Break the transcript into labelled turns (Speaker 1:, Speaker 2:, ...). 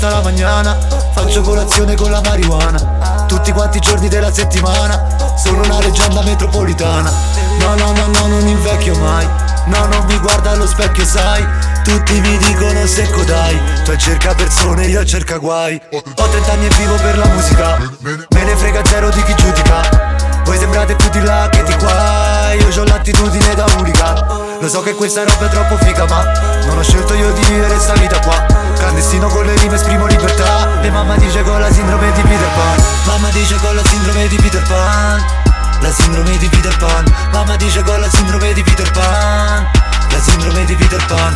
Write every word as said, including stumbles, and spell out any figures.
Speaker 1: hasta la mañana. Faccio colazione con la marijuana tutti quanti i giorni della settimana. Sono una leggenda metropolitana. No, no, no, no, non invecchio mai. No, non mi guarda allo specchio, sai. Tutti mi dicono secco dai. Tu cerca persone, io cerca guai. Ho trent'anni e vivo per la musica. Me ne frega zero di chi giudica. Voi sembrate più di là che di qua. Io c'ho l'attitudine da unica. Lo so che questa roba è troppo figa, ma non ho scelto io di vivere sta vita qua. Clandestino con le rime esprimo libertà. E mamma dice con la sindrome di Peter Pan. Mamma dice con la sindrome di Peter Pan. La sindrome di Peter Pan. Mamma dice con la sindrome di Peter Pan. La sindrome di Peter Pan.